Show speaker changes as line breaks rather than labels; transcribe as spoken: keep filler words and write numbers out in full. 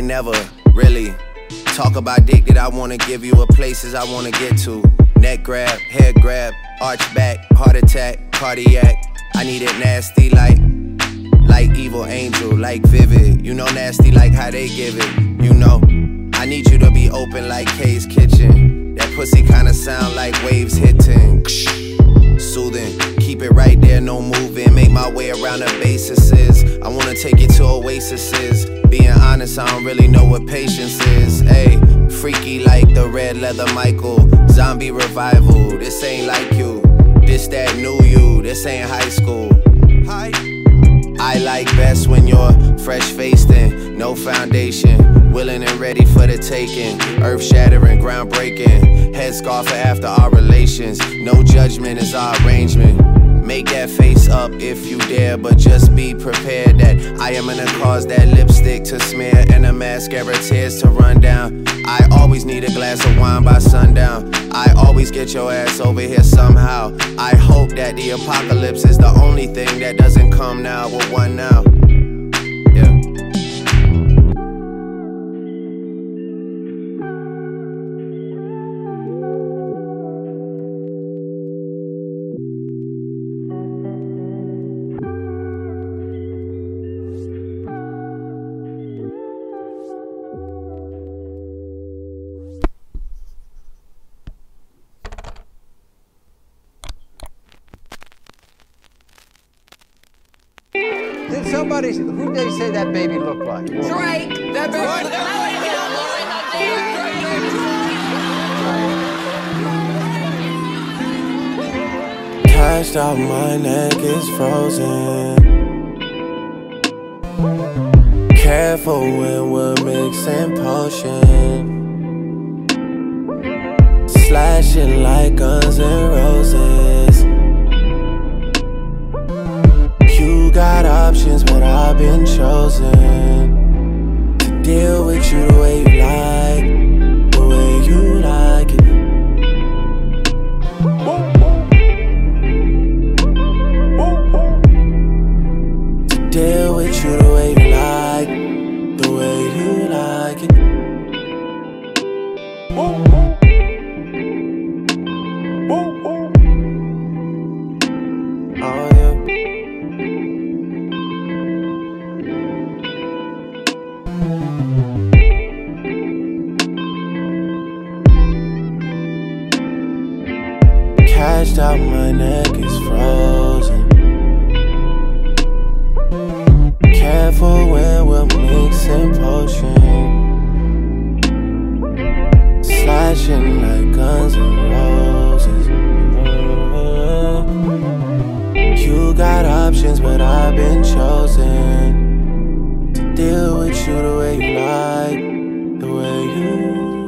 never really talk about dick that I wanna give you, or places I wanna get to. Neck grab, head grab, arch back, heart attack, cardiac. I need it nasty like, like Evil Angel, like Vivid. You know nasty like how they give it, you know. I need you to be open like Kay's Kitchen. That pussy kinda sound like waves hitting. Soothing, keep it right there, no moving. Make my way around the bases. I wanna take you to oases. Being honest, I don't really know what patience is. Ayy, freaky like the red leather Michael. Zombie revival, this ain't like you. This that new you, this ain't high school. Hi. I like best when you're fresh-faced and no foundation, willing and ready for the taking, earth-shattering, groundbreaking, headscarf for after our relations. No judgment is our arrangement. Make that face up if you dare, but just be prepared that I am gonna cause that lipstick to smear and the mascara tears to run down. I always need a glass of wine by sundown. I always get your ass over here somehow. I hope that the apocalypse is the only thing that doesn't come now with one now. Yeah.
Did somebody, who did they say that baby looked like?
Drake. That baby looked like
Cashed out, my neck is frozen. Careful when we're mixing potion. Slashing like Guns N' Roses. You got options, but I've been chosen to deal with you the way you like, the way you like it. To deal with you the way you like, the way you like it. Oh yeah. Cashed out, my neck is frozen. Careful when we're mixing potion. Slashing like Guns N' Roses. You got options, but I've been chosen to deal with you the way you like, the way you